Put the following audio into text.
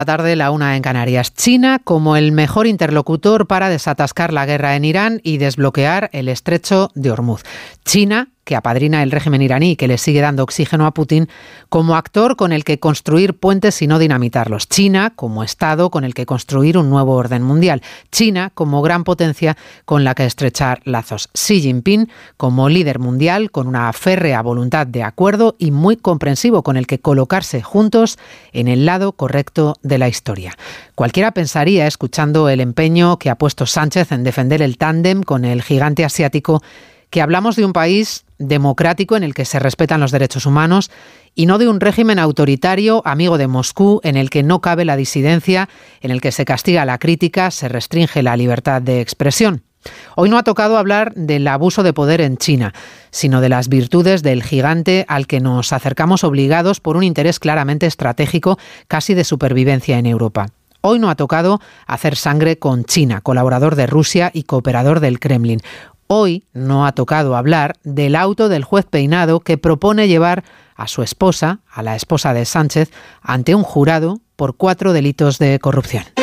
La tarde, la 1 en Canarias. China como el mejor interlocutor para desatascar la guerra en Irán y desbloquear el estrecho de Hormuz. China, que apadrina el régimen iraní y que le sigue dando oxígeno a Putin, como actor con el que construir puentes y no dinamitarlos. China como Estado con el que construir un nuevo orden mundial. China como gran potencia con la que estrechar lazos. Xi Jinping como líder mundial con una férrea voluntad de acuerdo y muy comprensivo con el que colocarse juntos en el lado correcto de la historia. Cualquiera pensaría, escuchando el empeño que ha puesto Sánchez en defender el tándem con el gigante asiático, que hablamos de un país democrático en el que se respetan los derechos humanos y no de un régimen autoritario amigo de Moscú en el que no cabe la disidencia, en el que se castiga la crítica, se restringe la libertad de expresión. Hoy no ha tocado hablar del abuso de poder en China, sino de las virtudes del gigante al que nos acercamos obligados por un interés claramente estratégico, casi de supervivencia en Europa. Hoy no ha tocado hacer sangre con China, colaborador de Rusia y cooperador del Kremlin. Hoy no ha tocado hablar del auto del juez Peinado que propone llevar a su esposa, a la esposa de Sánchez, ante un jurado por 4 delitos de corrupción.